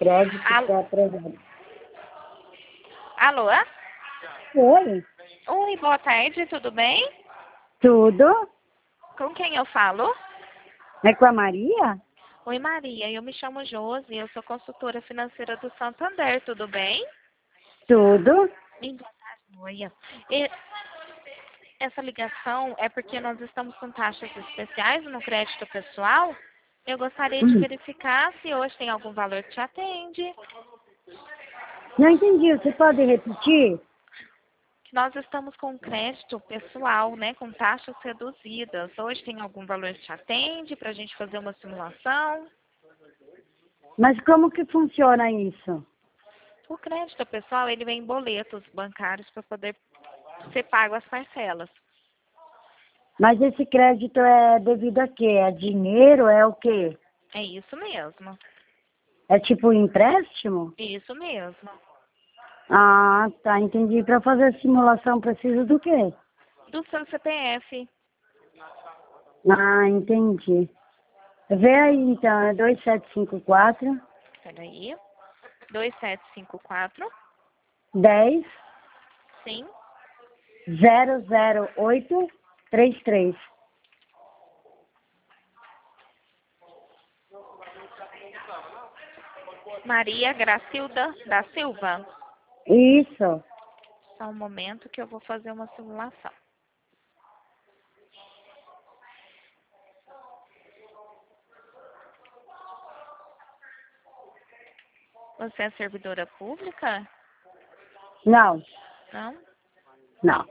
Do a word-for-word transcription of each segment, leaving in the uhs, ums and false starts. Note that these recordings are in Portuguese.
crédito Alô? para aprovado. Alô? Oi, Oi, boa tarde, tudo bem? tudo? Com quem eu falo? É com a Maria? Oi, Maria, eu me chamo Josi, eu sou consultora financeira do Santander, tudo bem? Tudo? Então, tá joia. E essa ligação é porque nós estamos com taxas especiais no crédito pessoal. Eu gostaria de Hum. verificar se hoje tem algum valor que te atende. Não entendi, você pode repetir? Nós estamos com crédito pessoal, né, com taxas reduzidas. Hoje tem algum valor que te atende para a gente fazer uma simulação? Mas como que funciona isso? O crédito pessoal, ele vem em boletos bancários para poder ser pago as parcelas. Mas esse crédito é devido a quê? É dinheiro? É o quê? É isso mesmo. É tipo um empréstimo? Isso mesmo. Ah, tá, entendi. Para fazer a simulação precisa do quê? Do seu C P F. Ah, entendi. Vê aí então, é dois sete cinco quatro, Peraí. dois sete cinco quatro. dez, Sim. zero zero oito, três três. Maria Gracilda da Silva. Isso. Só um momento que eu vou fazer uma simulação. Você é servidora pública? Não, Não? não.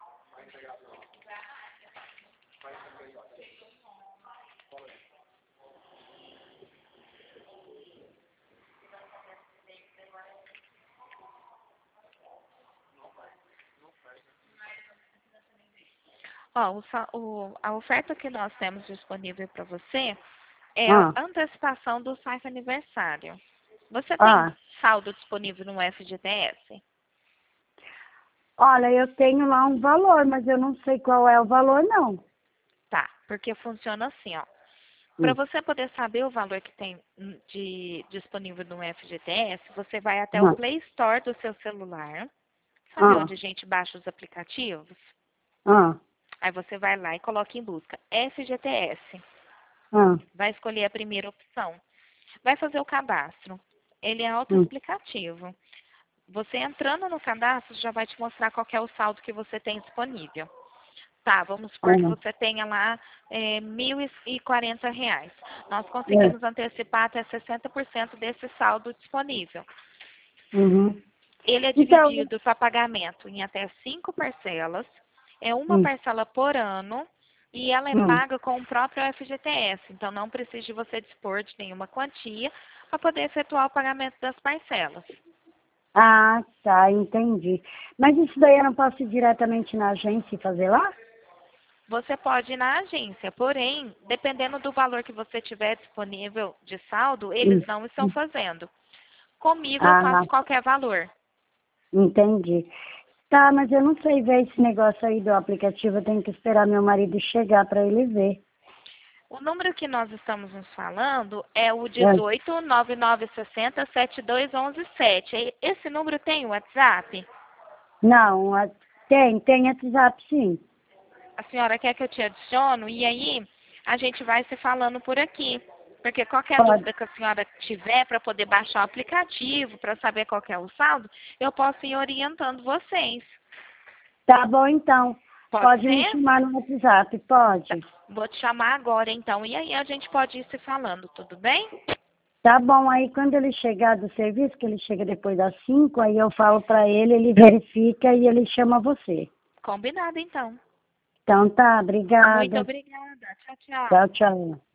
Ó, o sa- o- a oferta que nós temos disponível para você é a Ah, antecipação do saque aniversário. Você tem ah. saldo disponível no F G T S? Olha, eu tenho lá um valor, mas eu não sei qual é o valor, não. Tá, porque funciona assim, ó. Para Hum, você poder saber o valor que tem hum, de disponível no F G T S, você vai até o ah, Play Store do seu celular. Sabe ah, onde a gente baixa os aplicativos? ah, Aí você vai lá e coloca em busca F G T S. ah, Vai escolher a primeira opção. Vai fazer o cadastro. Ele é hum, autoexplicativo. Você entrando no cadastro já vai te mostrar qual que é o saldo que você tem disponível. Tá, vamos supor que ah, você tenha lá é, mil e quarenta reais. Nós é, conseguimos antecipar até sessenta por cento desse saldo disponível. uhum. Ele é Então, dividido para pagamento em até cinco parcelas. É uma hum, parcela por ano e ela é hum. paga com o próprio F G T S. Então, não precisa de você dispor de nenhuma quantia para poder efetuar o pagamento das parcelas. Ah, tá, entendi. Mas isso daí eu não posso ir diretamente na agência e fazer lá? Você pode ir na agência, porém, dependendo do valor que você tiver disponível de saldo, Hum, eles não estão hum. fazendo. Comigo eu Ah, faço qualquer valor. entendi. Tá, mas eu não sei ver esse negócio aí do aplicativo, eu tenho que esperar meu marido chegar para ele ver. O número que nós estamos nos falando é o É. dezoito, nove nove seis zero, sete dois um um sete. Esse número tem WhatsApp? Não, a- tem, tem WhatsApp sim. A senhora quer que eu te adiciono? E aí a gente vai se falando por aqui. Porque qualquer Pode. dúvida que a senhora tiver para poder baixar o aplicativo, para saber qual que é o saldo, eu posso ir orientando vocês. Tá bom então. Pode Pode me ser? chamar no WhatsApp, pode. Vou te chamar agora então. E aí a gente pode ir se falando, tudo bem? Tá bom, aí quando ele chegar do serviço, que ele chega depois das cinco, aí eu falo pra ele, ele verifica e ele chama você. Combinado então. Então tá, Muito obrigada. obrigada. Tchau, tchau. Tchau, tchau.